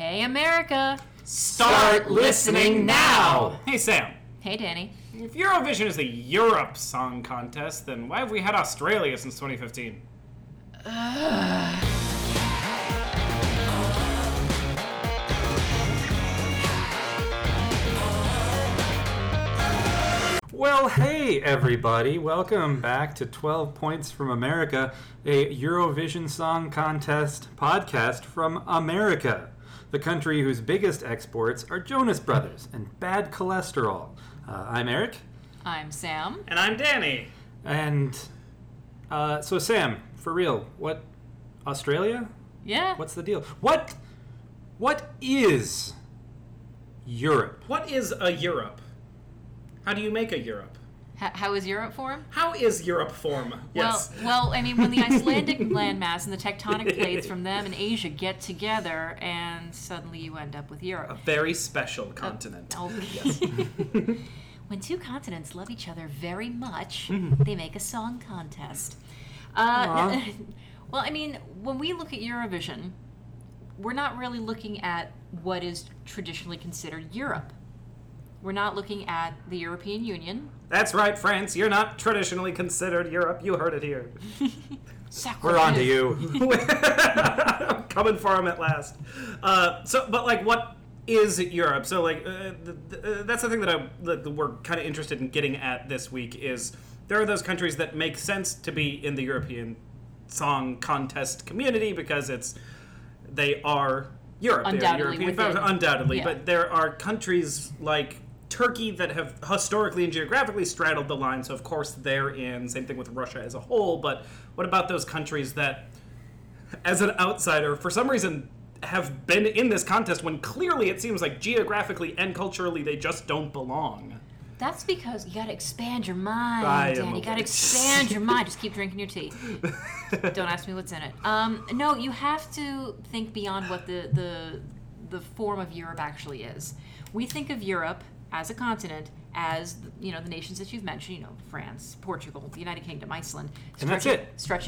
Hey, America! Start listening now! Hey, Sam. Hey, Danny. If Eurovision is the Europe Song Contest, then why have we had Australia since 2015? Well, hey everybody, welcome back to 12 Points from America, a Eurovision Song Contest podcast from America, the country whose biggest exports are Jonas Brothers and bad cholesterol. I'm Eric. I'm Sam. And I'm Danny. And, so Sam, for real, what, Australia? Yeah. What's the deal? What is Europe? What is a Europe? How do you make a Europe? How is Europe formed? How is Europe form? Yes. Well, I mean, when the Icelandic landmass and the tectonic plates from them and Asia get together, and suddenly you end up with A Europe. very special continent. Yes. When two continents love each other very much, they make a song contest. Well, I mean, when we look at Eurovision, we're not really looking at what is traditionally considered Europe. We're not looking at the European Union. That's right, France. You're not traditionally considered Europe. You heard it here. We're on to you. Coming for him at last. But what is Europe? So, that's the thing that we're kind of interested in getting at this week is there are those countries that make sense to be in the European Song Contest community because they are Europe. Undoubtedly. Undoubtedly. Yeah. But there are countries like Turkey that have historically and geographically straddled the line, so of course they're in. Same thing with Russia as a whole. But what about those countries that, as an outsider, for some reason have been in this contest when clearly it seems like geographically and culturally they just don't belong? That's because you gotta expand your mind, I Dan. am You gotta aware. expand your mind. Just keep drinking your tea. Don't ask me what's in it. No, you have to think beyond what the form of Europe actually is. We think of Europe as a continent, as the nations that you've mentioned, France, Portugal, the United Kingdom, Iceland, And that's it.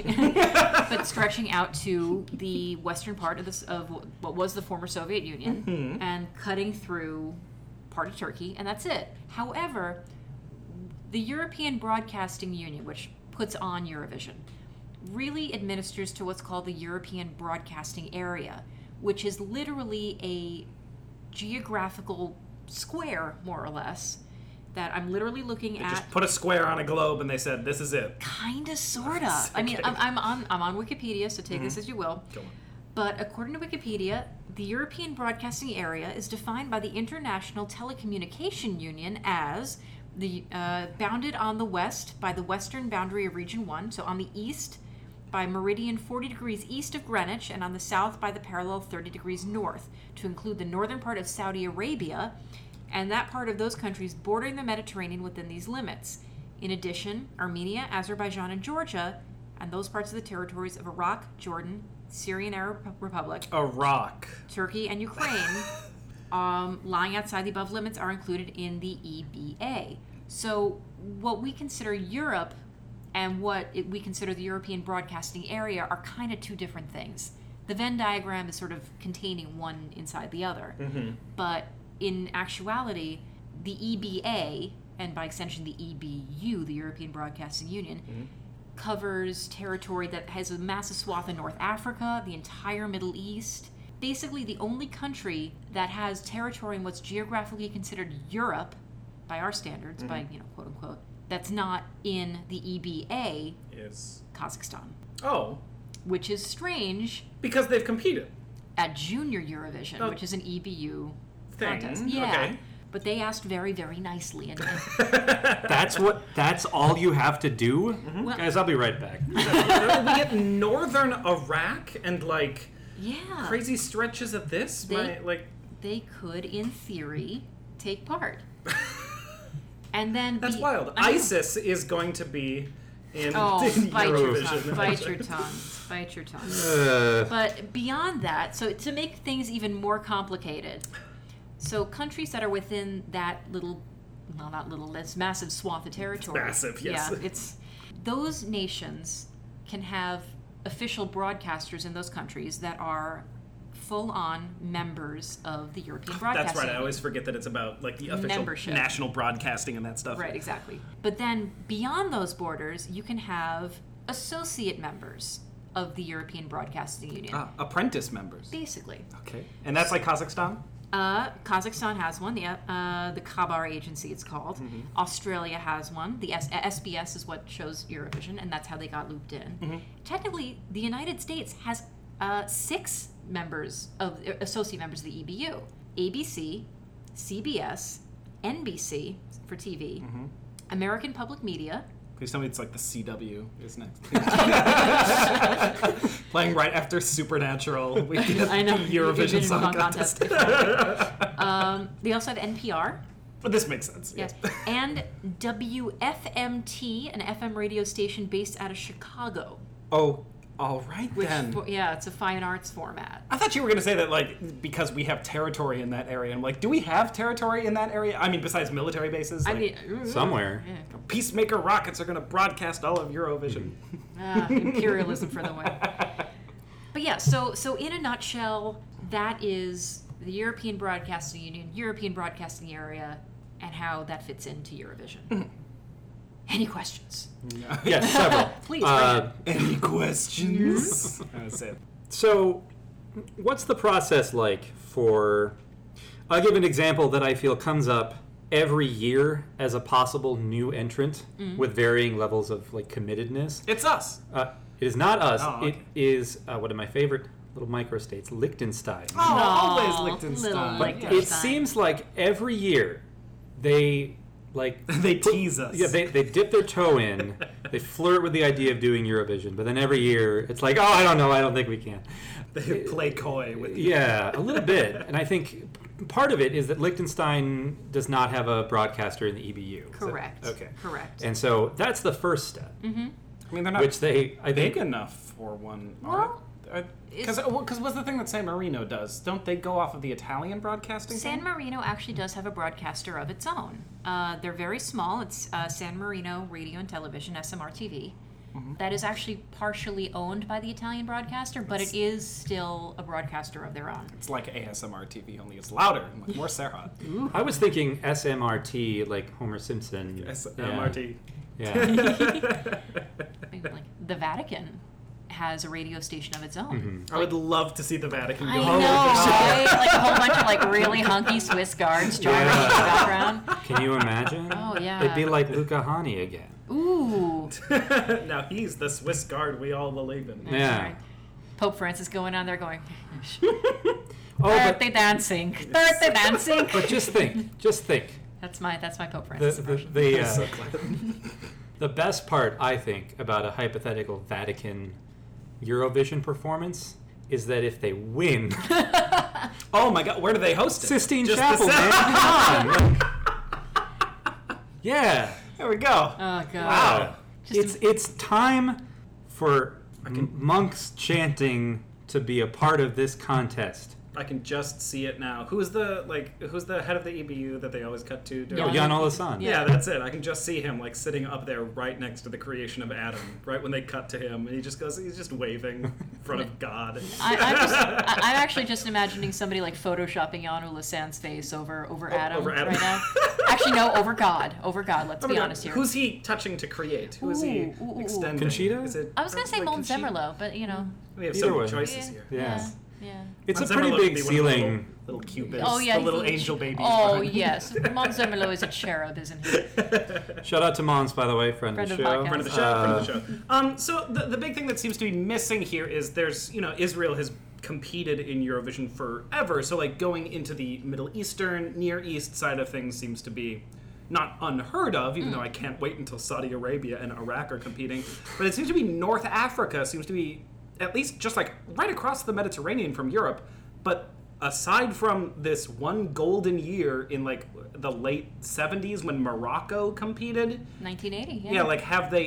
stretching out to the western part of what was the former Soviet Union, and cutting through part of Turkey, and that's it. However, the European Broadcasting Union, which puts on Eurovision, really administers to what's called the European Broadcasting Area, which is literally a geographical square, more or less, that I'm literally looking at. Just put a square on a globe and they said, this is it. Kinda, sorta. I mean, Okay. I'm on Wikipedia, so take this as you will. Go on. But according to Wikipedia, the European Broadcasting Area is defined by the International Telecommunication Union as bounded on the west by the western boundary of Region 1, so on the east by meridian 40 degrees east of Greenwich, and on the south by the parallel 30 degrees north, to include the northern part of Saudi Arabia and that part of those countries bordering the Mediterranean within these limits. In addition, Armenia, Azerbaijan, and Georgia, and those parts of the territories of Iraq, Jordan, Syrian Arab Republic, Iraq. Turkey, and Ukraine, lying outside the above limits, are included in the EBA. So what we consider Europe and what we consider the European Broadcasting Area are kind of two different things. The Venn diagram is sort of containing one inside the other. But in actuality, the EBA, and by extension the EBU, the European Broadcasting Union, covers territory that has a massive swath in North Africa, the entire Middle East. Basically, the only country that has territory in what's geographically considered Europe, by our standards, by, quote unquote, that's not in the EBA, Is. Kazakhstan. Oh. Which is strange Because they've competed. at Junior Eurovision, which is an EBU Thing. contest. Yeah. Okay. But they asked very, very nicely. And That's all you have to do? Well- Guys, I'll be right back. We get northern Iraq and yeah, crazy stretches of this. they could, in theory, take part. And then That's wild. I know. ISIS is going to be in Oh, bite your Eurovision. tongue. Bite your tongue. But beyond that, so to make things even more complicated, so countries that are within that this massive swath of territory. Massive, yes. Yeah, those nations can have official broadcasters in those countries that are full-on members of the European Broadcasting That's right. I Union. always forget that it's about like the official Membership. national broadcasting and that stuff. Right, exactly. But then beyond those borders, you can have associate members of the European Broadcasting Union. Apprentice members. Basically. Okay. And that's like Kazakhstan? Kazakhstan has one, the Kabar Agency it's called. Australia has one. The SBS is what shows Eurovision, and that's how they got looped in. Technically, the United States has 6 members of associate members of the EBU: ABC, CBS, NBC for TV, American Public Media. Please tell me it's like the CW is next. Playing right after Supernatural. We get I know, the Eurovision Song Contest. They also have NPR. But this makes sense. Yes. And WFMT, an FM radio station based out of Chicago. Oh, all right Which, then. yeah, it's a fine arts format. I thought you were going to say that, like, because we have territory in that area. I'm like, do we have territory in that area? I mean, besides military bases? I Like, mean, Somewhere. yeah. Peacemaker rockets are going to broadcast all of Eurovision. Imperialism for the win. But yeah, so in a nutshell, that is the European Broadcasting Union, European Broadcasting Area, and how that fits into Eurovision. Any questions? Yes, several. Please, bring it. Any questions? That's it. So, what's the process like for... I'll give an example that I feel comes up every year as a possible new entrant with varying levels of like committedness. It's us. It is not us. Oh, okay. It is one of my favorite little microstates, Liechtenstein. Oh, always Aw, Liechtenstein. little But Liechtenstein. it seems like every year they like They tease us. Yeah, they dip their toe in. They flirt with the idea of doing Eurovision, but then every year it's like, oh, I don't know, I don't think we can. They play coy with you. Yeah, a little bit. And I think part of it is that Liechtenstein does not have a broadcaster in the EBU. Is that- Correct. okay. Correct. And so that's the first step, I mean, they're not which they, I big think, enough for one. Well, Because what's the thing that San Marino does? Don't they go off of the Italian broadcasting San thing? Marino actually does have a broadcaster of its own. They're very small. It's San Marino Radio and Television, SMR-TV. That is actually partially owned by the Italian broadcaster, but it is still a broadcaster of their own. It's like ASMR TV, only it's louder and with more Serhat. I was thinking SMRT, like Homer Simpson. SMRT. Yeah. Like the Vatican has a radio station of its own. I would love to see the Vatican go. I know, right? Like a whole bunch of like really hunky Swiss guards gyrating in the background. Can you imagine? Oh, yeah. It'd be like Luca Hani again. Ooh. Now he's the Swiss guard we all believe in. Yeah. Right. Pope Francis going on there going, Oh, but, birthday dancing, birthday dancing. but just think. That's my Pope Francis impression. I'm so glad. The best part, I think, about a hypothetical Vatican Eurovision performance is that if they win, Oh my God, where do they host it? Sistine Just Chapel, the- man, come on. Yeah. There we go. Oh god. Wow. It's time for monks chanting to be a part of this contest. I can just see it now. Who's the head of the EBU that they always cut to? Yeah. Jan Olasan. Yeah, that's it. I can just see him like sitting up there right next to the creation of Adam, right when they cut to him, and he's just waving in front of God. I'm actually just imagining somebody like photoshopping Jan Olasan's face over Adam, over Adam. right now. Actually, no, over God. Over God. Let's be honest here. Who's he touching to create? Who is he Ooh. extending? Conchita? Is it I was gonna say like Mon Conchita? Zemmerlo, but you know. We have Either so way. many choices here. Yeah. Yeah. It's a Mon pretty Zemmerlo big would be one of the ceiling. Little cupids. Oh yeah, The little he's- angel babies. Oh behind. yes, Mon Zemmerlo is a cherub, isn't he? Shout out to Mons, by the way, friend of the Friend of show. the Friend of the show. Friend of the show. So the big thing that seems to be missing here is there's Israel has competed in Eurovision forever. So like going into the Middle Eastern, Near East side of things seems to be not unheard of, even though I can't wait until Saudi Arabia and Iraq are competing. But it seems to be North Africa seems to be at least just like right across the Mediterranean from Europe. But aside from this one golden year in like the late 70s when Morocco competed, 1980. Yeah. yeah, like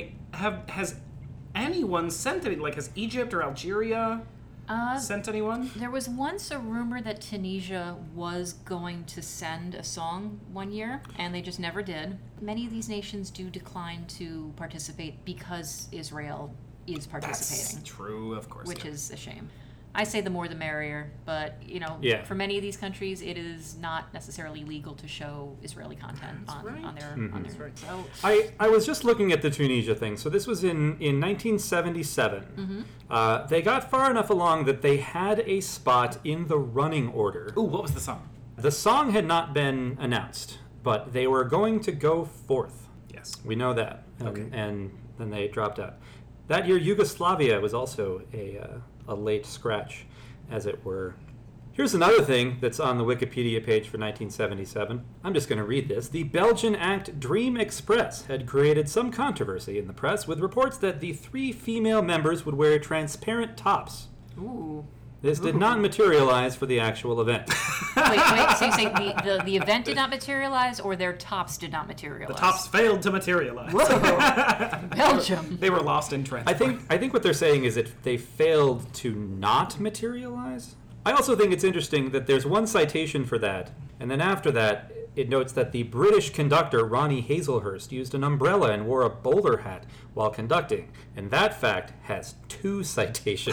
has anyone sent any? Like, has Egypt or Algeria sent anyone? There was once a rumor that Tunisia was going to send a song one year, and they just never did. Many of these nations do decline to participate because Israel is participating, That's true, of course. which yeah. is a shame. I say the more the merrier, but Yeah. for many of these countries, it is not necessarily legal to show Israeli content on their. On their so I was just looking at the Tunisia thing. So this was in 1977. They got far enough along that they had a spot in the running order. Ooh, what was the song? The song had not been announced, but they were going to go fourth. Yes. We know that. Okay. And then they dropped out. That year, Yugoslavia was also a late scratch, as it were. Here's another thing that's on the Wikipedia page for 1977. I'm just going to read this. The Belgian act Dream Express had created some controversy in the press with reports that the 3 female members would wear transparent tops. ooh. This did not materialize for the actual event. Wait. So you say the event did not materialize, or their tops did not materialize? The tops failed to materialize. Belgium. They were lost in transport. I think what they're saying is that they failed to not materialize. I also think it's interesting that there's one citation for that, and then after that, it notes that the British conductor Ronnie Hazelhurst used an umbrella and wore a bowler hat while conducting, and that fact has 2 citations.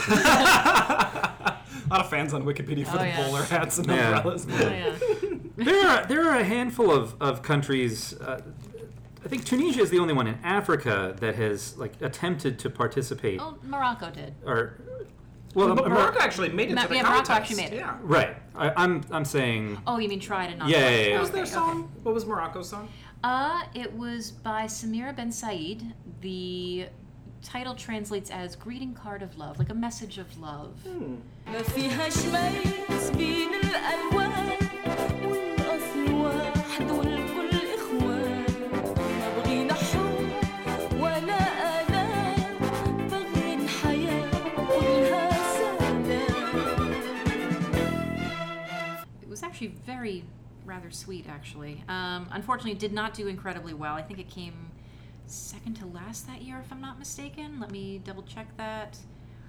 A lot of fans on Wikipedia for the bowler hats and umbrellas. Oh, yeah. There are a handful of countries. I think Tunisia is the only one in Africa that has attempted to participate. Oh, Morocco did. But Morocco actually made it to the contest. Morocco actually made it. Yeah. Right. I'm saying. Oh, you mean tried and not Yeah, tried. yeah, yeah. What was their Okay, song? What was Morocco's song? It was by Samira Ben Said. The title translates as "Greeting Card of Love," like a message of love. ما فيهاش ميز بين الألوان والأصل واحد والكل إخوان ما بغينا حب ولا آلام بغين حياة كلها سلام. It was actually rather sweet, actually. Unfortunately, it did not do incredibly well. I think it came second to last that year, if I'm not mistaken. Let me double check that.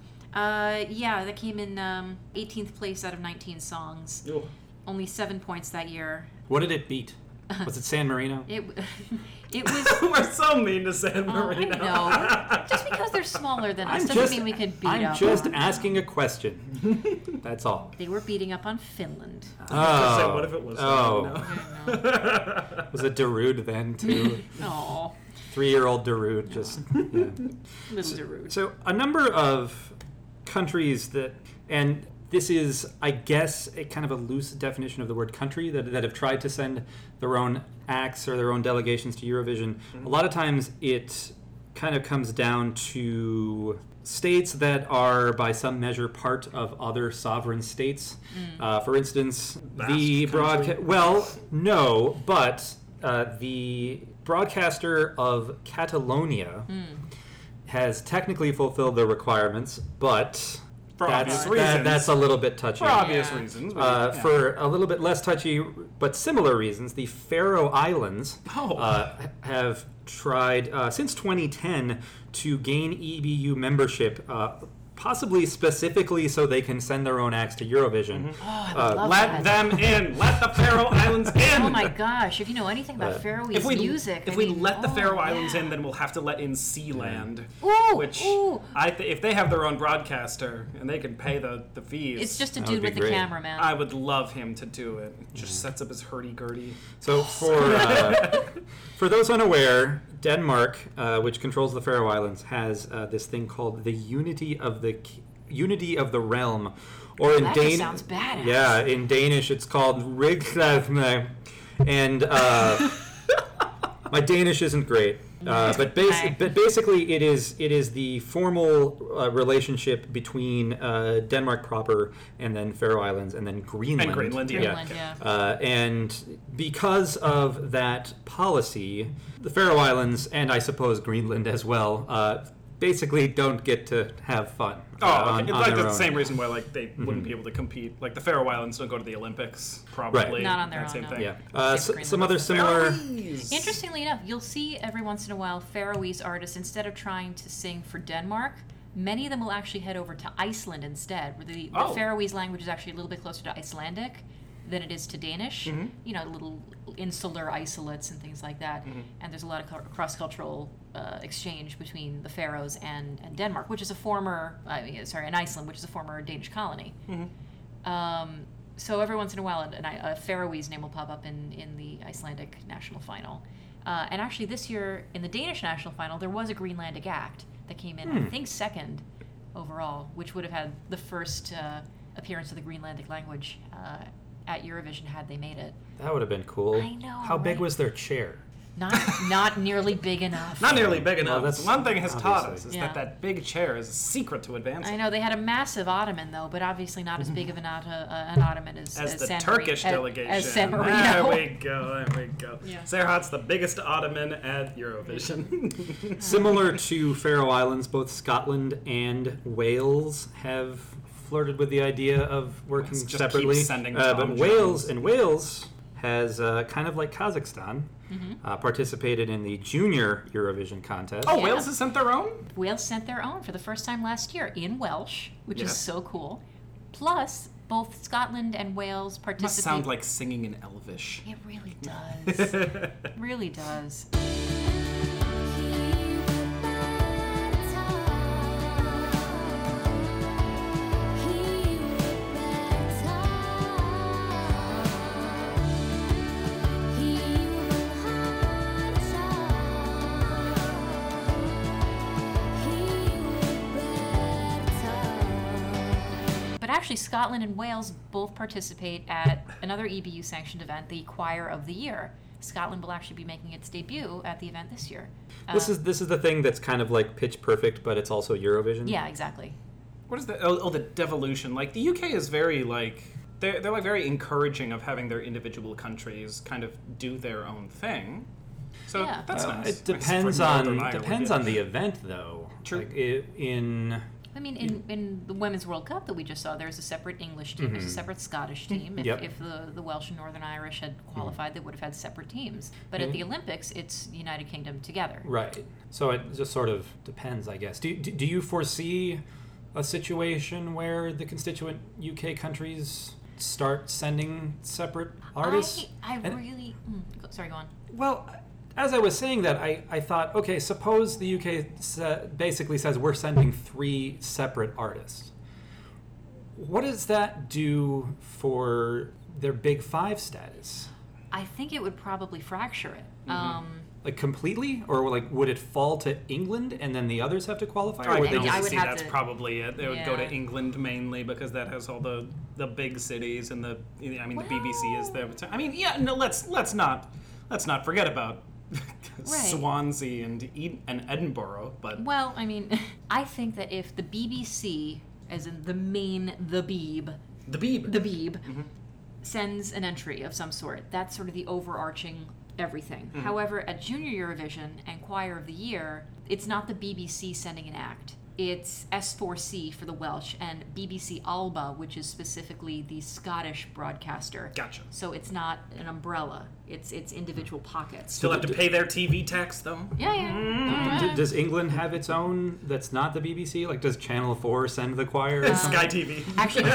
That came in 18th place out of 19 songs. Ooh. Only 7 points that year. What did it beat? Was it San Marino? It was. We're so mean to San Marino. I know. Just because they're smaller than us doesn't mean we could beat I'm up. just asking a question. That's all. They were beating up on Finland. Just say, what if it was? Oh. No. Was it Darude then, too? Oh, 3-year-old Darude just... Yeah. little Darude. So a number of countries that... And this is, I guess, a kind of a loose definition of the word country that have tried to send their own acts or their own delegations to Eurovision. A lot of times it kind of comes down to states that are, by some measure, part of other sovereign states. For instance, the broadcast... Well, no, but the broadcaster of Catalonia has technically fulfilled the requirements, but... For obvious reasons. That's a little bit touchy. For obvious reasons. For a little bit less touchy, but similar reasons, the Faroe Islands have tried since 2010 to gain EBU membership, possibly specifically so they can send their own acts to Eurovision. Let them in. Let the Faroe Islands in. Oh my gosh! If you know anything about Faroese music, if we let the Faroe Islands in, then we'll have to let in Sealand, which if they have their own broadcaster and they can pay the fees, it's just a That dude would with be a great. camera, man. I would love him to do it. Just sets up his hurdy-gurdy. So for those unaware, Denmark, which controls the Faroe Islands, has this thing called the Unity of the Realm, or in That just sounds badass. Yeah, in Danish it's called Rigsdagsmag, and my Danish isn't great. But basically, it is the formal relationship between Denmark proper, and then Faroe Islands, and then Greenland. And Greenland, And because of that policy, the Faroe Islands, and I suppose Greenland as well, basically don't get to have fun. It's like the same reason why they wouldn't be able to compete. Like the Faroe Islands don't go to the Olympics, probably. Right. Not on their that own, same no. thing. Yeah. Some other similar... Interestingly enough, you'll see every once in a while Faroese artists, instead of trying to sing for Denmark, many of them will actually head over to Iceland instead, where the Faroese language is actually a little bit closer to Icelandic. than it is to Danish. You know, little insular isolates and things like that. And there's a lot of cross-cultural exchange between the Faroes and Denmark, which is a former, and Iceland, which is a former Danish colony. So every once in a while, a Faroese name will pop up in the Icelandic national final. And actually this year, in the Danish national final, there was a Greenlandic act that came in, I think, second overall, which would have had the first appearance of the Greenlandic language at Eurovision had they made it. That would have been cool. I know, How big right? was their chair? Not nearly big enough. Not nearly big enough. Well, that's One thing has taught us obviously. is Yeah. that big chair is a secret to advancing. I know they had a massive ottoman though, but obviously not as big of an ottoman as As the San Turkish delegation. As San Marino. There we go. Yeah. Serhat's the biggest ottoman at Eurovision. Similar to Faroe Islands, both Scotland and Wales have flirted with the idea of working Just keep separately. sending But Tom Wales Jones. has kind of like Kazakhstan participated in the junior Eurovision contest. Oh, Yeah. Wales has sent their own? Wales sent their own for the first time last year in Welsh, which Yeah. is so cool. Plus, both Scotland and Wales participate. Must sound like singing in Elvish. It really does. Really does. But actually, Scotland and Wales both participate at another EBU sanctioned event, the Choir of the Year. Scotland will actually be making its debut at the event this year. This is the thing that's kind of like Pitch Perfect, but it's also Eurovision. Yeah, exactly. What is the the devolution? Like the UK is very like they're like very encouraging of having their individual countries kind of do their own thing. So Yeah. that's nice. It depends For Northern on Ireland, the event, though. True. Like in I mean, in the Women's World Cup that we just saw, there's a separate English team, there's a separate Scottish team. If, Yep. if the Welsh and Northern Irish had qualified, they would have had separate teams. But at the Olympics, it's the United Kingdom together. Right. So it just sort of depends, I guess. Do you foresee a situation where the constituent UK countries start sending separate artists? I And- really... sorry, go on. Well, as I was saying that, I thought, okay, suppose the UK basically says we're sending 3 separate artists. What does that do for their Big Five status? I think it would probably fracture it. Like completely? Or like would it fall to England and then the others have to qualify? Or I would can they I just... would see have that's to- probably it. They would go to Yeah. England mainly because that has all the big cities and the BBC is there. I mean, yeah, no, let's not forget about Swansea and Edinburgh, but Well, I mean, I think that if the BBC, as in the Beeb, the Beeb. the Beeb, sends an entry of some sort, that's sort of the overarching everything. However, at Junior Eurovision and Choir of the Year, it's not the BBC sending an act. It's S4C for the Welsh and BBC Alba, which is specifically the Scottish broadcaster. Gotcha. So it's not an umbrella. It's individual pockets. Still have to pay their TV tax though. Yeah. Does England have its own that's not the BBC? Like, does Channel 4 send the choir? Sky TV. Actually,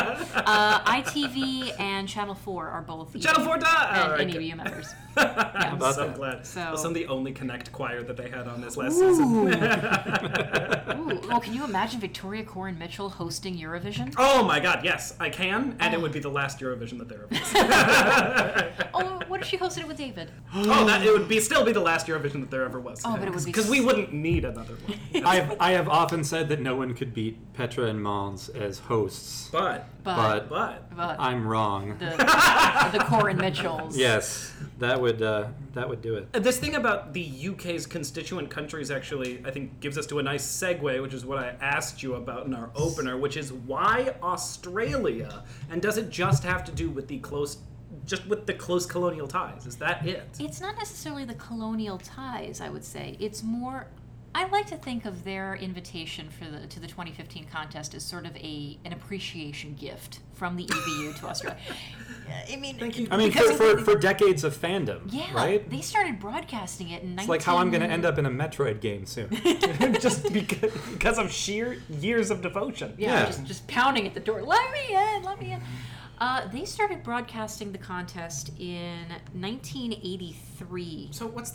ITV and Channel 4 are both Channel 4 does. and EBU members. Yeah. I'm about so that? glad. So- Well, some of the only Connect choir that they had on this last season. Ooh, oh, can you imagine Victoria Corin Mitchell hosting Eurovision? Oh my God, yes, I can, and it would be the last Eurovision that they're ever. Oh, what if she hosted it with David? It would still be the last Eurovision that there ever was. Oh, but it would be because we wouldn't need another one. I have often said that no one could beat Petra and Mons as hosts, But But I'm wrong. the Corin Mitchells. Yes, that would do it. this thing about the UK's constituent countries actually, I think, gives us to a nice segue, which is what I asked you about in our opener, which is why Australia, and does it just have to do with the close colonial ties? Is that it? It's not necessarily the colonial ties, I would say. It's more... I like to think of their invitation to the 2015 contest as sort of an appreciation gift from the EBU to Australia. I mean, Thank you. I mean, because for decades of fandom, yeah, right? they started broadcasting it in It's like how I'm going to end up in a Metroid game soon. Just because of sheer years of devotion. Yeah, Yeah. just pounding at the door. Let me in. They started broadcasting the contest in 1983. So what's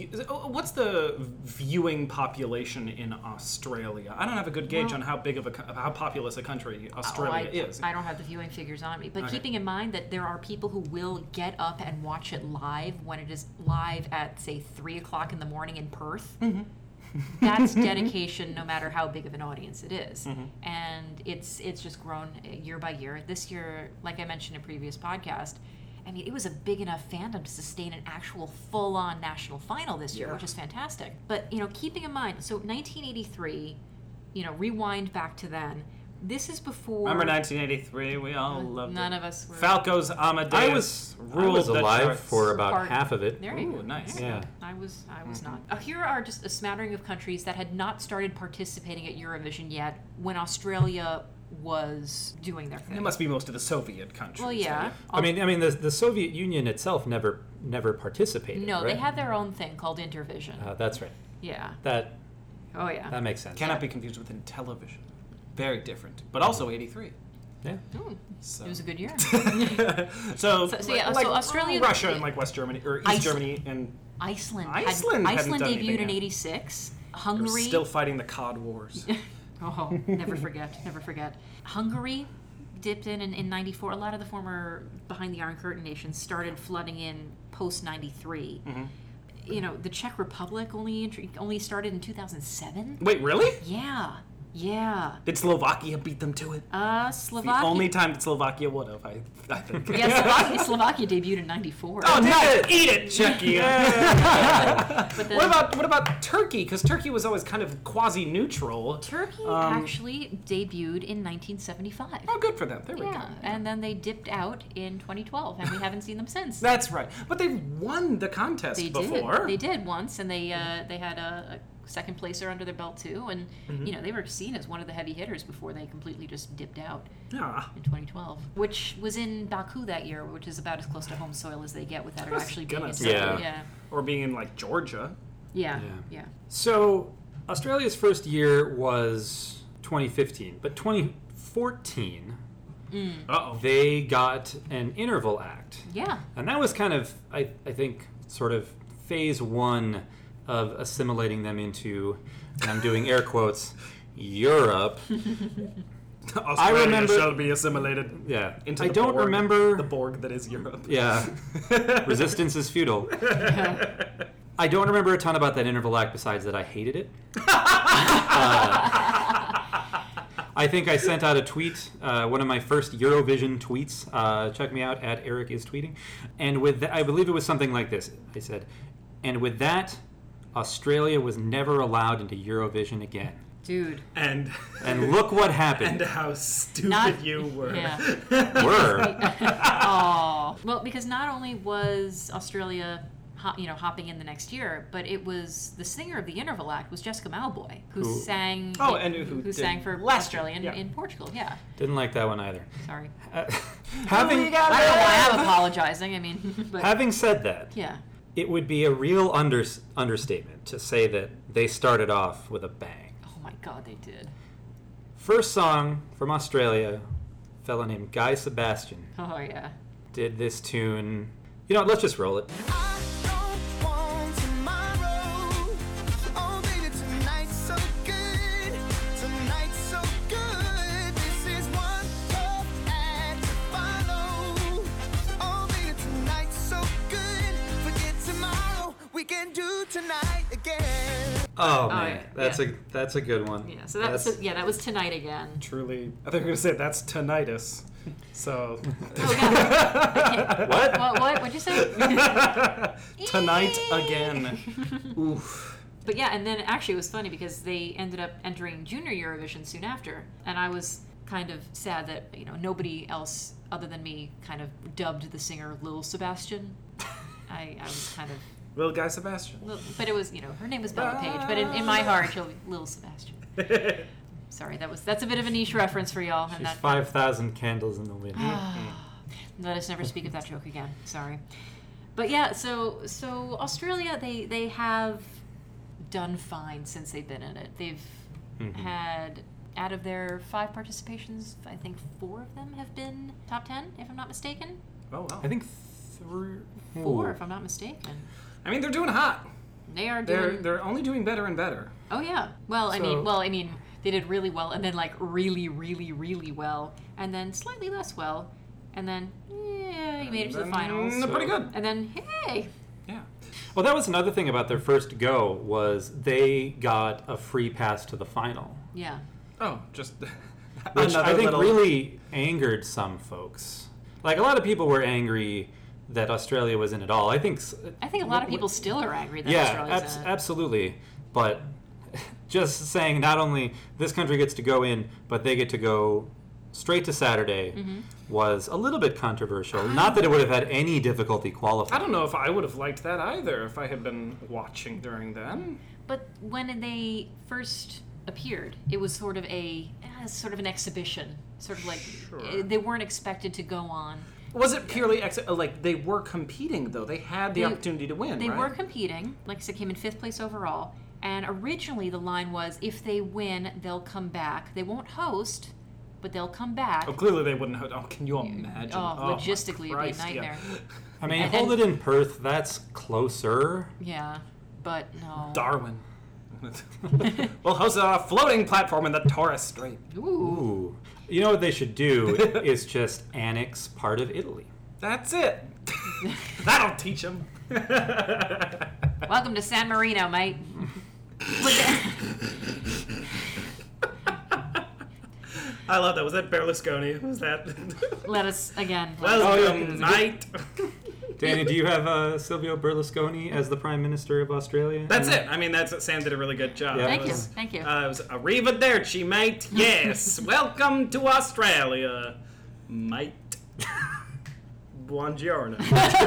the viewing population in Australia? I don't have a good gauge on how big of how populous a country Australia is. I don't have the viewing figures on me, but Okay. keeping in mind that there are people who will get up and watch it live when it is live at, say, 3 o'clock in the morning in Perth. Mm-hmm. That's dedication, no matter how big of an audience it is. Mm-hmm. And it's just grown year by year. This year, like I mentioned in a previous podcast, I mean, it was a big enough fandom to sustain an actual full-on national final this year, Yeah. which is fantastic. But, keeping in mind, so 1983, rewind back to then. This is before... Remember 1983? We all loved None it. of us were... Falco's Amadeus I ruled was the alive charts. for about Part- half of it. There you Ooh, go. nice. There you Yeah. go. I was not. Here are just a smattering of countries that had not started participating at Eurovision yet when Australia was doing their thing. It must be most of the Soviet countries. Well, yeah. I mean, the Soviet Union itself never participated. No, right? they had their own thing called Intervision. That's right. Yeah. That Oh, yeah. makes sense. Cannot be confused with Intellivision. Very different, but also 83. Yeah. Ooh, So. it was a good year. So yeah, so Australia- Russia, and like West Germany or East Germany, and Iceland. Iceland hadn't Iceland done debuted anything in yet. '86. they're Hungary. still fighting the Cod Wars. Oh, never forget, never forget. Hungary dipped in '94. A lot of the former Behind the Iron Curtain nations started flooding in post '93. Mm-hmm. The Czech Republic only started in 2007. Wait, really? Yeah. Did Slovakia beat them to it? Slovakia. The only time that Slovakia would have, I think. Yeah, Slovakia debuted in '94. Oh, nice! Eat it, Czechia! But then What about Turkey? Because Turkey was always kind of quasi-neutral. Turkey actually debuted in 1975. Oh, good for them. There we go. Yeah, and then they dipped out in 2012, and we haven't seen them since. That's right. But they've won the contest They before. did. They did once, and they had a second placer under their belt too, and they were seen as one of the heavy hitters before they completely just dipped out Yeah. in 2012, which was in Baku that year, which is about as close to home soil as they get without it was actually being gonna a say. yeah. Or being in, like, Georgia. Yeah. So Australia's first year was 2015, but 2014 Uh-oh. they got an interval act. Yeah. And that was kind of, I think, sort of phase one of assimilating them into, and I'm doing air quotes, Europe. Australia remember- shall be assimilated Yeah. into I the don't Borg, remember. the Borg that is Europe. Yeah. Resistance is futile. I don't remember a ton about that interval act besides that I hated it. I think I sent out a tweet, one of my first Eurovision tweets. Check me out at Eric is tweeting. And with that, I believe it was something like this. I said, and with that, Australia was never allowed into Eurovision again. Dude. And Look what happened. how stupid Not- you were. Yeah. Were. Oh. Well, because not only was Australia hopping in the next year, but it was the singer of the interval act was Jessica Mauboy, who sang. Oh, and who did sang for last year, Australia yeah. in Portugal. Yeah. Didn't like that one either. Sorry. Having I don't know why I'm apologizing. I mean, but having said that, yeah. it would be a real understatement to say that they started off with a bang. Oh my God, they did. First song from Australia, a fella named Guy Sebastian Oh yeah. did this tune. You know what, let's just roll it. I don't want tomorrow. Oh, baby, tonight's so good. Tonight's so good. This is one tough act to follow. Oh, baby, tonight's so good. Forget tomorrow. We can do tonight again. Oh man, man, yeah. that's a good one. Yeah. So that was Tonight Again. Truly. I think we were going to say that's tinnitus. So, Oh yeah. What? What? What'd you say? tonight again. Oof. But yeah, and then actually it was funny because they ended up entering Junior Eurovision soon after, and I was kind of sad that nobody else other than me kind of dubbed the singer Lil Sebastian. I was kind of, Little Guy Sebastian. but it was her name was Bella Page, but in my heart she'll be Lil Sebastian. Sorry, that's a bit of a niche reference for y'all. And She's that 5,000 candles in the wind. Let us never speak of that joke again. Sorry. But yeah, so Australia, they have done fine since they've been in it. They've had Out of their 5 participations, I think 4 of them have been top 10, if I'm not mistaken. Oh, wow. I think 3... 4, if I'm not mistaken. I mean, they're doing hot. They are doing... They're only doing better and better. Oh, yeah. Well, So- I mean, they did really well, and then, like, really, really, really well, and then slightly less well, and then, yeah, you made it to the finals. They're pretty good. And then, hey! Yeah. Well, that was another thing about their first go, was they got a free pass to the final. Yeah. Oh, just Which another I think little- really angered some folks. Like, a lot of people were angry that Australia was in it all. I think A lot of people still are angry that yeah, Australia's in it. absolutely. But just saying, not only this country gets to go in, but they get to go straight to Saturday was a little bit controversial. Not that it would have had any difficulty qualifying. I don't know if I would have liked that either if I had been watching during then. But when they first appeared, it was sort of an exhibition. Sort of like, Sure. they weren't expected to go on. Was it purely like they were competing though? They had the opportunity to win. They right? were competing. Like I said, came in 5th place overall. And originally the line was, if they win, they'll come back. They won't host, but they'll come back. Oh, clearly they wouldn't have. Oh, can you imagine? Oh, logistically, my it'd be a Christ, yeah. nightmare. I mean, And- hold it in Perth, that's closer. Yeah, but no. Darwin. We'll host it on a floating platform in the Torres Strait. Ooh. Ooh. You know what they should do is just annex part of Italy. That's it. That'll teach them. Welcome to San Marino, mate. I love that. Was that Berlusconi? Was that? Let us, again. Welcome, knight. Danny, do you have Silvio Berlusconi as the Prime Minister of Australia? That's it. I mean, Sam did a really good job. Yeah. Thank It you, was- thank you. It was arrivederci, mate. Yes. Welcome to Australia, mate. Buongiorno.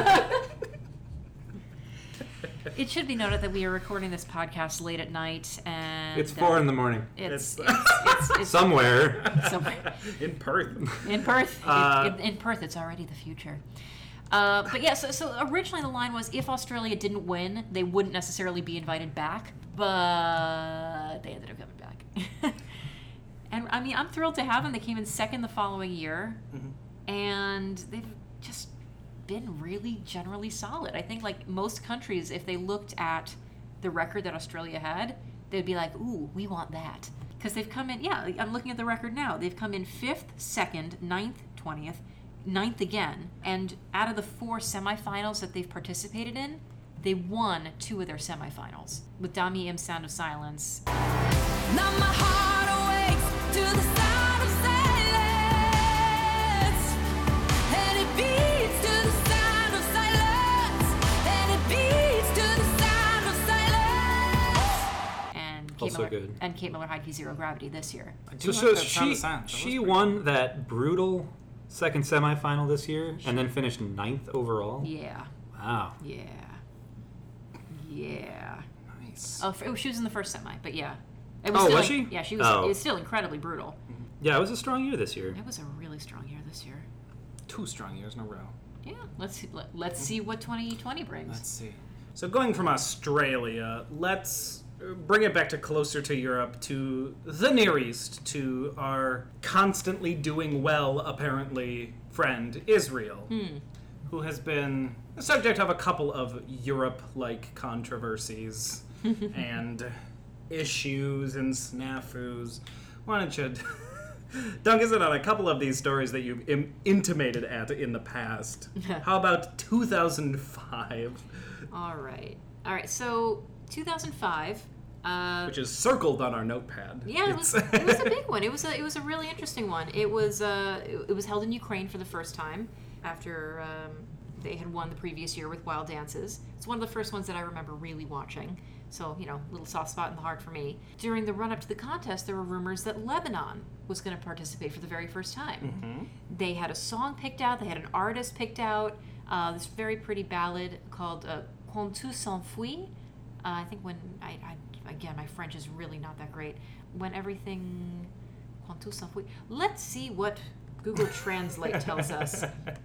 It should be noted that we are recording this podcast late at night, and It's 4 in the morning. It's Somewhere. somewhere In Perth. in Perth. In Perth, it's already the future. But yeah, so originally the line was, if Australia didn't win, they wouldn't necessarily be invited back, but they ended up coming back. And I mean, I'm thrilled to have them. They came in 2nd the following year, and they've just been really generally solid. I think, like most countries, if they looked at the record that Australia had, they'd be like, ooh, we want that. Because they've come in, yeah, I'm looking at the record now. They've come in 5th, 2nd, 9th, 20th, 9th again. And out of the 4 semifinals that they've participated in, they won 2 of their semifinals. With Dami Im's Sound of Silence. Now my heart awakes to the sound of silence, and it beats to the sound of silence, and it beats to the sound of silence. And Also good. And Kate Miller-Heidke Zero Gravity this year. So she won that brutal second semifinal this year and then finished 9th overall. Yeah. Wow. Yeah. Yeah. Nice. Oh, she was in the first semi, but yeah. It Oh, still was she? Yeah, she was. Oh. It was still incredibly brutal. Yeah, it was a strong year this year. It was a really strong year this year. 2 strong years in a row. Yeah, let's see what 2020 brings. Let's see. So going from Australia, let's bring it back to closer to Europe, to the Near East, to our constantly doing well, apparently, friend, Israel, who has been the subject of a couple of Europe-like controversies and issues and snafus. Why don't you dunk us in on a couple of these stories that you've intimated at in the past? How about 2005? All right. So 2005. Which is circled on our notepad. Yeah, it was a big one. It was a really interesting one. It was held in Ukraine for the first time after they had won the previous year with Wild Dances. It's one of the first ones that I remember really watching. So, a little soft spot in the heart for me. During the run-up to the contest, there were rumors that Lebanon was going to participate for the very first time. They had a song picked out. They had an artist picked out. This very pretty ballad called Quand tout s'enfuit. I think when again, my French is really not that great. When everything... Quand tout s'enfuit. Let's see what Google Translate tells us.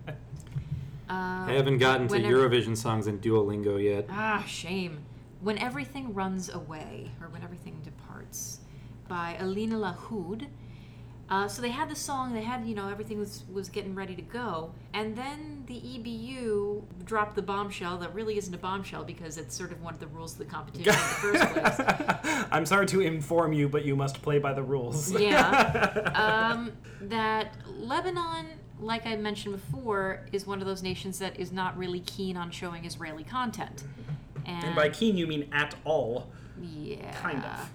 I haven't gotten to Eurovision songs in Duolingo yet. Shame. When everything runs away, or when everything departs. by Alina Lahoud. So they had the song, they had, everything was getting ready to go. And then the EBU dropped the bombshell that really isn't a bombshell because it's sort of one of the rules of the competition in the first place. I'm sorry to inform you, but you must play by the rules. Yeah. That Lebanon, like I mentioned before, is one of those nations that is not really keen on showing Israeli content. And by keen, you mean at all. Yeah. Kind of.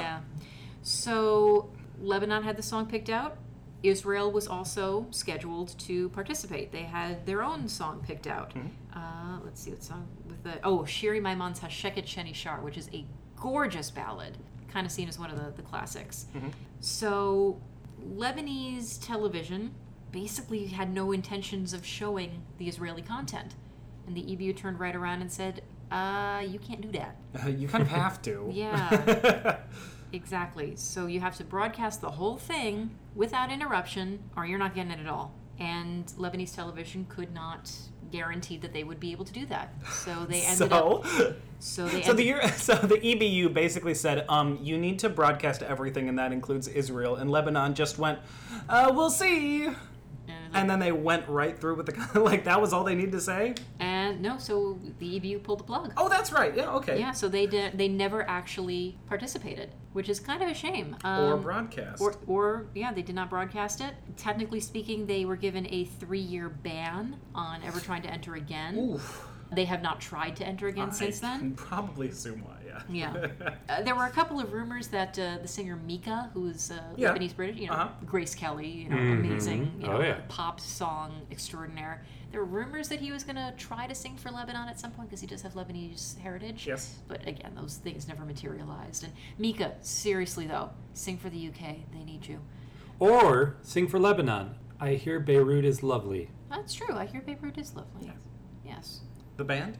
So Lebanon had the song picked out. Israel was also scheduled to participate. They had their own song picked out. Let's see what song with the Shiri Maimon's Hasheket Sheni Shar, which is a gorgeous ballad, kind of seen as one of the classics. So Lebanese television basically had no intentions of showing the Israeli content, and the EBU turned right around and said, "You can't do that." You kind of have to. Yeah. Exactly. So you have to broadcast the whole thing without interruption, or you're not getting it at all. And Lebanese television could not guarantee that they would be able to do that. So they ended up. So the EBU basically said, you need to broadcast everything, and that includes Israel. And Lebanon just went, we'll see. And then they went right through with the like that was all they needed to say. And no, so the EBU pulled the plug. Oh, that's right. Yeah, okay. Yeah, so they never actually participated, which is kind of a shame. Or broadcast. Or they did not broadcast it. Technically speaking, they were given a 3-year ban on ever trying to enter again. Oof. They have not tried to enter again since then. I can probably assume why. Yeah. There were a couple of rumors that the singer Mika, who's Lebanese British, Grace Kelly, amazing, pop song extraordinaire. There were rumors that he was going to try to sing for Lebanon at some point because he does have Lebanese heritage. Yes. But again, those things never materialized. And Mika, seriously though, sing for the UK. They need you. Or sing for Lebanon. I hear Beirut is lovely. That's true. I hear Beirut is lovely. Yes. The band?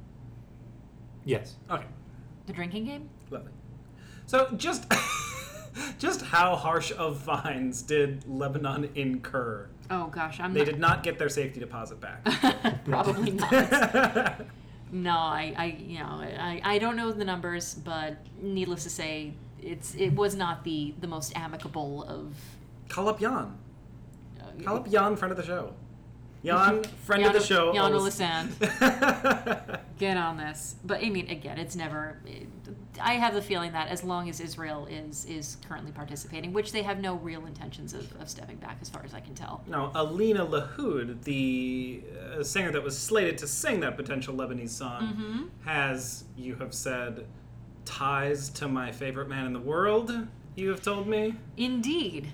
Yes. Okay. The drinking game? Lovely. So just how harsh of fines did Lebanon incur? Oh gosh, They did not get their safety deposit back. Probably not. No, I don't know the numbers, but needless to say, it was not the most amicable of. Call up Jan. Call up Jan, friend of the show. Jan, friend of the show. Jan Olisand. Get on this. But I mean, again, it's never. I have the feeling that as long as Israel is currently participating, which they have no real intentions of stepping back, as far as I can tell. Now, Alina Lahoud, the singer that was slated to sing that potential Lebanese song, has, you have said, ties to my favorite man in the world, you have told me? Indeed.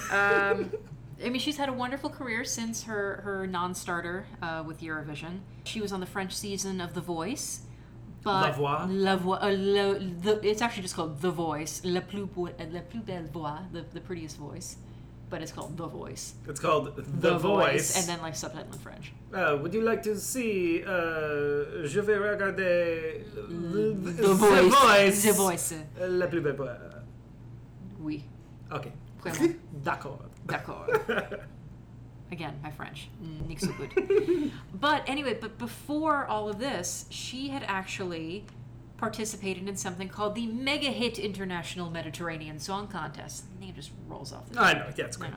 I mean, she's had a wonderful career since her non-starter with Eurovision. She was on the French season of The Voice. But La Voix? It's actually just called The Voice. La plus belle voix, the prettiest voice. But it's called The Voice. It's called The Voice. And then like subtitle in French. Would you like to see Je vais regarder The Voice. The Voice. La plus belle voix. Oui. Okay. Clément. D'accord. Again, my French. Nicht so good. But anyway, before all of this, she had actually participated in something called the Mega Hit International Mediterranean Song Contest. The name just rolls off the tongue. I know, yeah, it's great.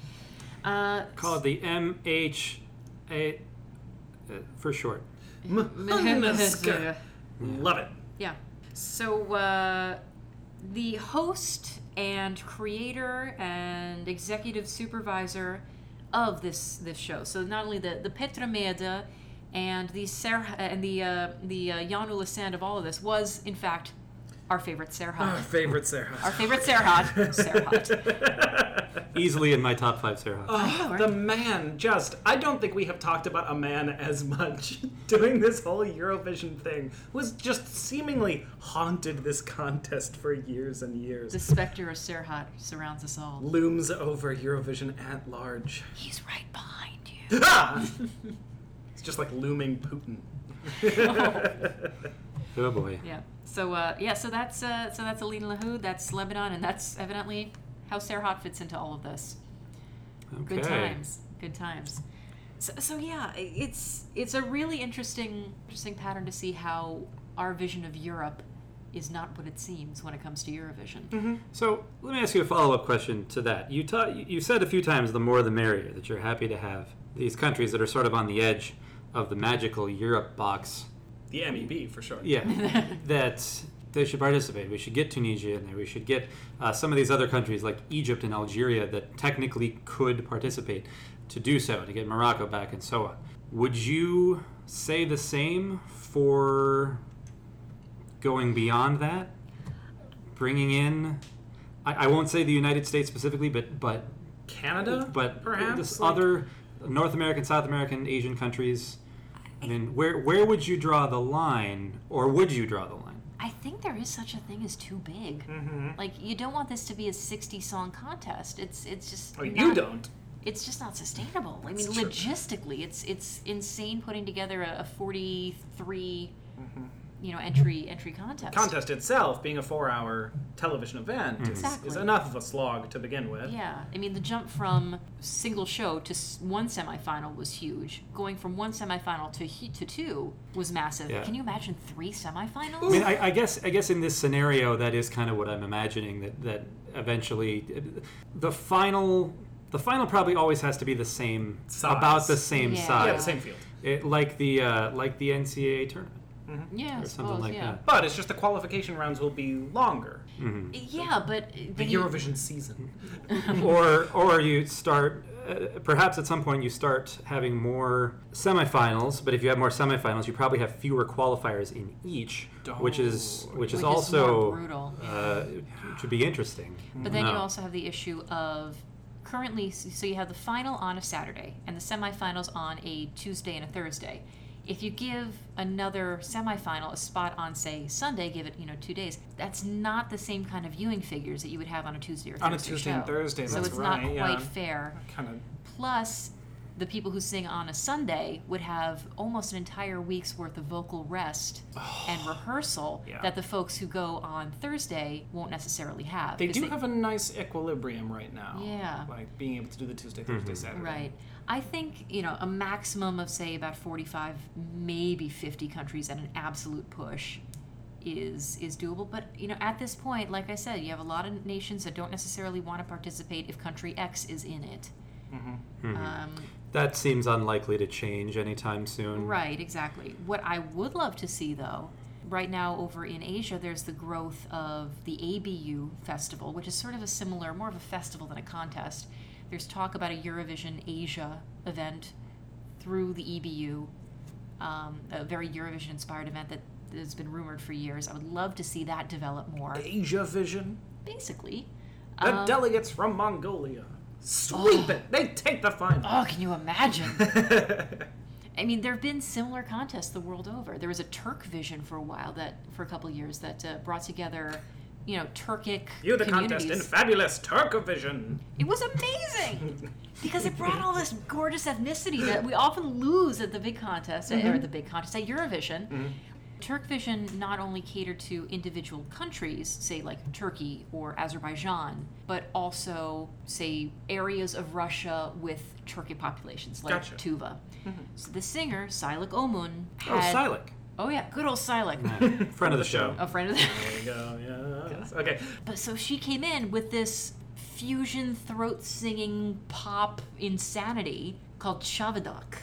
Call it the MHA for short. Love it. Yeah. So the host and creator and executive supervisor of this show. So not only the Petra Mede and the Jan Olisand of all of this was in fact our favorite Serhat. Our favorite Serhat. Our favorite Serhat. Serhat. Easily in my top 5 Serhat. Oh, the man, I don't think we have talked about a man as much doing this whole Eurovision thing, who's just seemingly haunted this contest for years and years. The specter of Serhat surrounds us all. Looms over Eurovision at large. He's right behind you. Ah! It's just like looming Putin. Oh boy. Yeah. So so that's Alina Lahoud, that's Lebanon, and that's evidently how Serhat fits into all of this. Okay. Good times. So yeah, it's a really interesting pattern to see how our vision of Europe is not what it seems when it comes to Eurovision. So let me ask you a follow-up question to that. You said a few times the more the merrier, that you're happy to have these countries that are sort of on the edge of the magical Europe box. The MEB, for sure. Yeah, that they should participate. We should get Tunisia in there. We should get some of these other countries like Egypt and Algeria that technically could participate to do so, to get Morocco back and so on. Would you say the same for going beyond that? Bringing in, I won't say the United States specifically, but Canada, but perhaps? this Like- other North American, South American, Asian countries. I mean, where would you draw the line, or would you draw the line? I think there is such a thing as too big. Like, you don't want this to be a 60-song contest. It's just Oh, you not- don't. It's just not sustainable. I mean, That's true. logistically, it's insane putting together a 43 entry contest. Contest itself, being a 4-hour television event, Exactly. is enough of a slog to begin with. Yeah, I mean, the jump from single show to one semifinal was huge. Going from one semifinal to two was massive. Yeah. Can you imagine 3 semifinals? I mean, I guess in this scenario, that is kind of what I'm imagining. That eventually, the final probably always has to be the same, Size. about the same Yeah. size. Yeah, the same field. Like the NCAA tournament yeah, I or something suppose, like yeah. that. But it's just the qualification rounds will be longer. Yeah, but The then you- Eurovision season. or you start. Perhaps at some point you start having more semifinals, but if you have more semifinals, you probably have fewer qualifiers in each, which is Which is also more brutal. to be interesting. But then you No. also have the issue of currently, so you have the final on a Saturday and the semifinals on a Tuesday and a Thursday. If you give another semifinal a spot on, say, Sunday, give it 2 days. That's not the same kind of viewing figures that you would have on a Tuesday or Thursday On a Tuesday show. and Thursday, so that's it's right, not yeah. quite fair. Kind of. Plus, the people who sing on a Sunday would have almost an entire week's worth of vocal rest and rehearsal Yeah. that the folks who go on Thursday won't necessarily have. They 'cause do have a nice equilibrium right now. Yeah. Like being able to do the Tuesday, Thursday, Saturday. Right. I think, a maximum of, say, about 45, maybe 50 countries at an absolute push is doable. But, at this point, like I said, you have a lot of nations that don't necessarily want to participate if country X is in it. That seems unlikely to change anytime soon. Right, exactly. What I would love to see, though, right now over in Asia, there's the growth of the ABU festival, which is sort of more of a festival than a contest. There's talk about a Eurovision Asia event through the EBU, a very Eurovision-inspired event that has been rumored for years. I would love to see that develop more. Asia Vision. Basically. The delegates from Mongolia sweep it. They take the final. Oh, can you imagine? I mean, there have been similar contests the world over. There was a Turk Vision for a couple of years that brought together, Turkic You're the communities. contest in fabulous Turkovision. It was amazing because it brought all this gorgeous ethnicity that we often lose at the big contest, or the big contest at Eurovision. Turkvision not only catered to individual countries, say like Turkey or Azerbaijan, but also, say, areas of Russia with Turkic populations, like Gotcha. Tuva. So the singer, Silik Omun, Oh, had... Silik. Oh, yeah, good old Silik. Friend of the show. A friend of the... There you go, yes. Okay. But so she came in with this fusion throat singing pop insanity called Chavadak.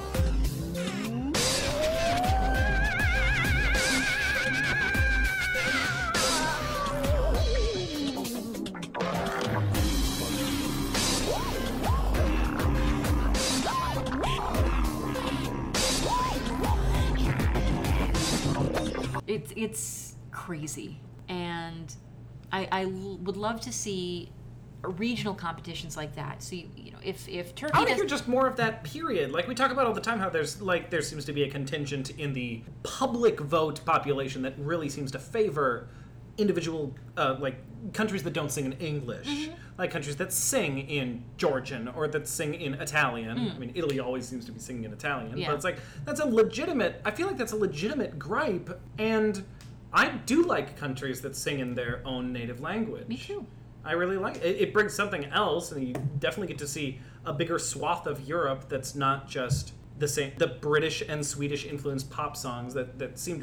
It's crazy, and I would love to see regional competitions like that. So if Turkey I want to does, hear just more of that period. Like we talk about all the time, how there seems to be a contingent in the public vote population that really seems to favor individual countries that don't sing in English, like countries that sing in Georgian or that sing in Italian. I mean, Italy always seems to be singing in Italian, Yeah. but it's like I feel like that's a legitimate gripe, and I do like countries that sing in their own native language. Me too. I really like it. It brings something else, and you definitely get to see a bigger swath of Europe that's not just the British and Swedish influenced pop songs that seem to have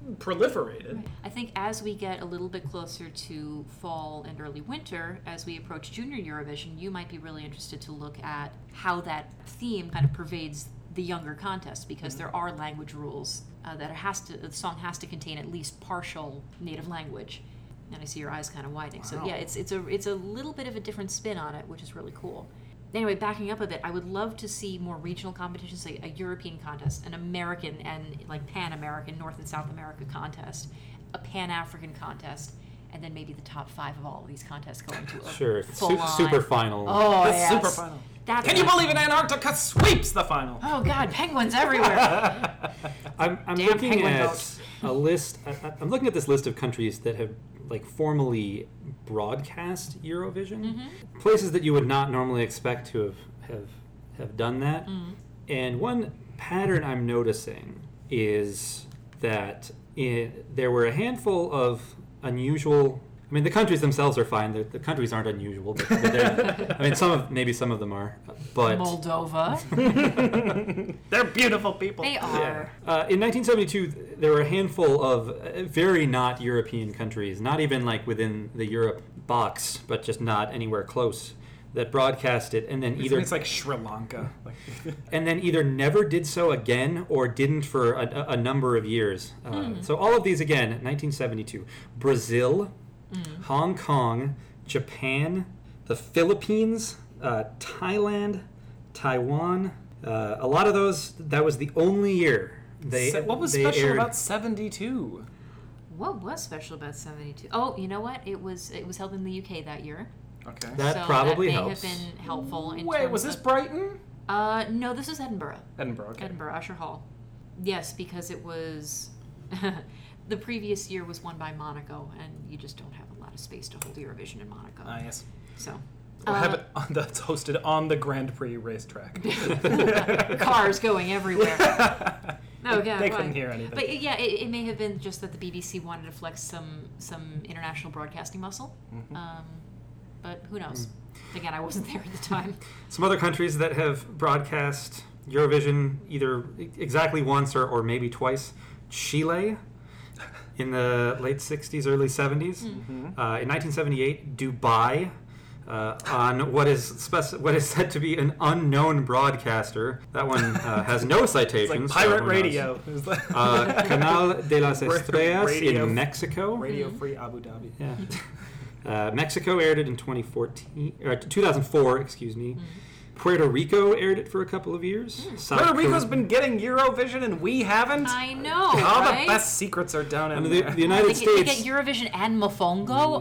proliferated. I think as we get a little bit closer to fall and early winter, as we approach Junior Eurovision, you might be really interested to look at how that theme kind of pervades the younger contest, because there are language rules that the song has to contain at least partial native language. And I see your eyes kind of widening. So yeah, it's a little bit of a different spin on it, which is really cool. Anyway, backing up a bit, I would love to see more regional competitions, like a European contest, an American and like Pan-American, North and South America contest, a Pan-African contest, and then maybe the top 5 of all of these contests going to a Sure. full-on Super final. Oh, The yes. super final. That's Can you what- believe it? Antarctica sweeps the final. Oh God, penguins everywhere. I'm Damn looking penguin at boat. a list. I'm looking at this list of countries that have like formally broadcast Eurovision. Mm-hmm. Places that you would not normally expect to have done that. Mm-hmm. And one pattern I'm noticing is that there were a handful of unusual. I mean, the countries themselves are fine. The countries aren't unusual, but I mean, some of them are. But Moldova. They're beautiful people. They are. in 1972, there were a handful of very not European countries, not even like within the Europe box, but just not anywhere close, that broadcast it, and then It's like Sri Lanka. either never did so again or didn't for a number of years. So all of these again, 1972, Brazil, Hong Kong, Japan, the Philippines, Thailand, Taiwan. A lot of those, that was the only year What was they special aired. about 72? What was special about 72? Oh, you know what? It was held in the UK that year. Okay. That so probably that may helps. have been helpful. In Wait, terms was this of, Brighton? No, this is Edinburgh. Edinburgh. Okay. Edinburgh, Usher Hall. Yes, because it was the previous year was won by Monaco, and you just don't have a lot of space to hold Eurovision in Monaco. Ah, yes. So We'll have it that's hosted on the Grand Prix racetrack. cars going everywhere. Oh God, They why? couldn't hear anything. But yeah, it may have been just that the BBC wanted to flex some international broadcasting muscle. But who knows? Again, I wasn't there at the time. Some other countries that have broadcast Eurovision either exactly once or maybe twice. Chile in the late 60s, early 70s. In 1978, Dubai on what is said to be an unknown broadcaster. That one has no It's citations. like so pirate who knows? radio. It was like Canal de las Estrellas Radio- in Mexico. Radio Free Abu Dhabi. Yeah. Mexico aired it in 2004, excuse me. Puerto Rico aired it for a couple of years. South Puerto Rico's Kor- been getting Eurovision and we haven't. I know, All right? the best secrets are down in and there. the United They States. get Eurovision and Mofongo.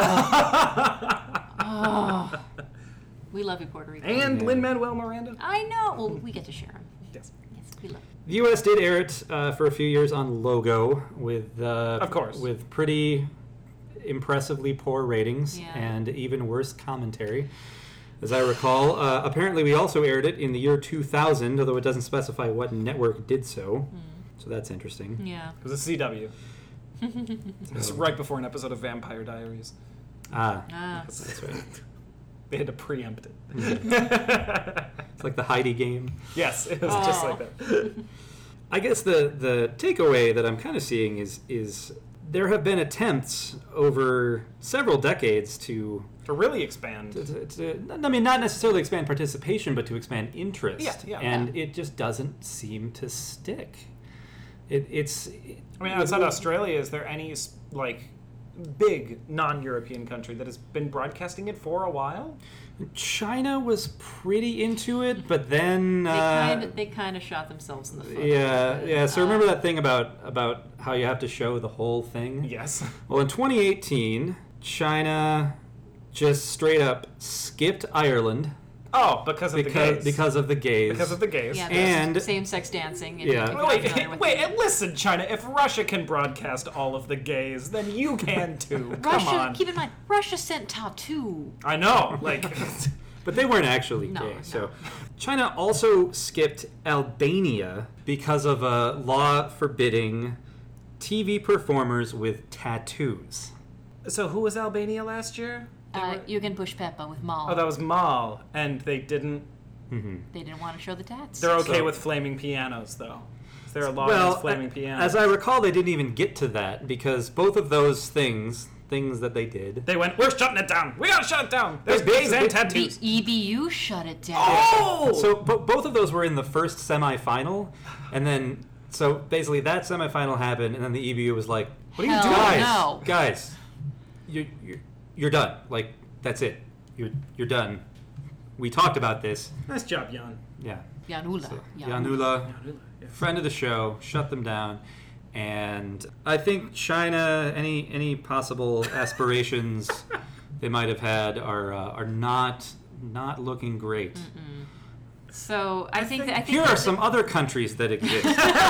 Oh. We love you, Puerto Rico. And Lin-Manuel Miranda. I know. Well, we get to share them. Yes. Yes, we love. The U.S. did air it for a few years on Logo with, Of course. with pretty impressively poor ratings Yeah. and even worse commentary, as I recall. Apparently, we also aired it in the year 2000, although it doesn't specify what network did so. So that's interesting. Yeah. It was a CW. It was right before an episode of Vampire Diaries. Ah. That's right. They had to preempt it. It's like the Heidi game. Yes, it was just like that. I guess the takeaway that I'm kind of seeing is there have been attempts over several decades to To really expand. I mean, not necessarily expand participation, but to expand interest. Yeah, and it just doesn't seem to stick. It's. I mean, outside Australia, is there any like big non-European country that has been broadcasting it for a while? China was pretty into it, but then They kind of shot themselves in the foot. yeah. So remember that thing about how you have to show the whole thing? Yes. Well, in 2018, China just straight up skipped Ireland Oh, because of the gays. because of the gays. Because of the gays. Yeah, And- same-sex dancing. And Yeah. if you're not familiar with Wait, it. and listen, China, if Russia can broadcast all of the gays, then you can too. Come Russia, on. keep in mind, Russia sent tattoo. I know, like, But they weren't actually No, gay. no. So China also skipped Albania because of a law forbidding TV performers with tattoos. so who was Albania last year? You can push Peppa with Mal. Oh, that was Mal, and they didn't. They didn't want to show the tats. They're okay So- with flaming pianos, though. their long flaming piano. as I recall, they didn't even get to that because both of those things that they did. They went, we're shutting it down. We gotta shut it down. There's They- gays and The tattoos. EBU shut it down. Oh! So both of those were in the first semifinal, and then so basically that semifinal happened, and then the EBU was like, "What are you Hell doing, no. guys? You're done. Like that's it. You're done. We talked about this. Nice job, Jan. Yeah. Janula. So, Janula. Janula, Yeah. friend of the show, shut them down." And I think China, any possible aspirations they might have had are not looking great. So I think Here are some other countries that exist.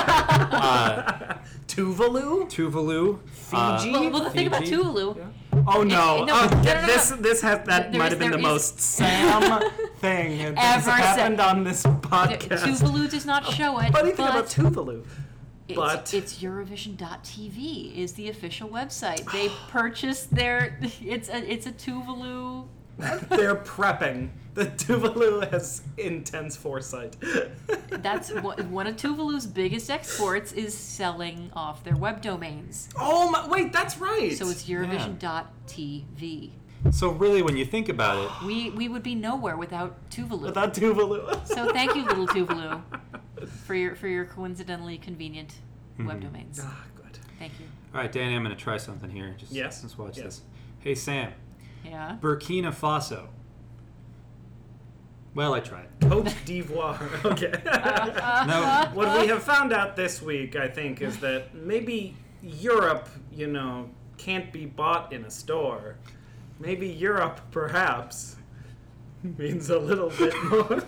Tuvalu? Tuvalu, Fiji? Well, the thing about Fiji. Tuvalu, Oh no! no, This might have been there the is- most Sam thing that has Ever said. happened on this podcast. Tuvalu does not show it. Funny thing about Tuvalu, but it's Eurovision.tv is the official website. They purchased their. It's a Tuvalu. they're prepping. The Tuvalu has intense foresight. That's one of Tuvalu's biggest exports is selling off their web domains. Oh my! Wait, that's right. So it's Eurovision.tv. So really, when you think about it, We would be nowhere without Tuvalu. without Tuvalu. So thank you, little Tuvalu, for your coincidentally convenient web domains. Ah, good. Thank you. all right, Danny, I'm going to try something here. Yes. Let's watch Yes. this. Hey, Sam, Yeah. Burkina Faso. Well, I tried. Cote d'Ivoire. Okay. No, What we have found out this week, I think, is that maybe Europe, can't be bought in a store. Maybe Europe, perhaps, means a little bit more.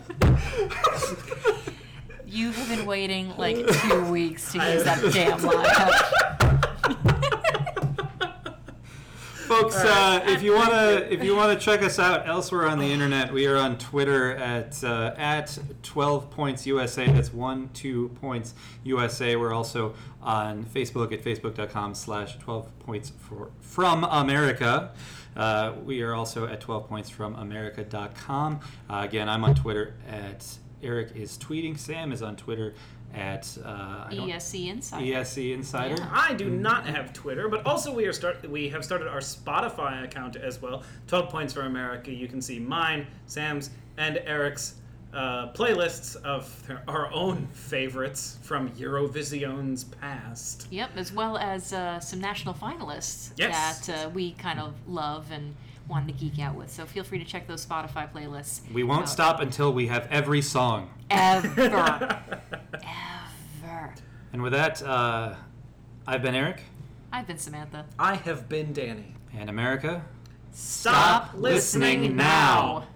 You have been waiting like 2 weeks to use that damn line. folks, if you wanna check us out elsewhere on the internet, we are on Twitter at 12 Points USA. That's 12 Points USA. We're also on Facebook at facebook.com/12 Points from America. We are also at 12pointsfromamerica.com. Again, I'm on Twitter at Eric is tweeting. Sam is on Twitter at ESC Insider. ESC Insider. Yeah. I do not have Twitter, but also we have started our Spotify account as well. 12 Points for America. You can see mine, Sam's, and Eric's playlists of our own favorites from Eurovision's past. Yep, as well as some national finalists Yes. that we kind of love and wanted to geek out with. So feel free to check those Spotify playlists. We won't out. stop until we have every song. Ever. Ever. And with that, I've been Eric, I've been Samantha. I have been Danny. and America. Stop listening now.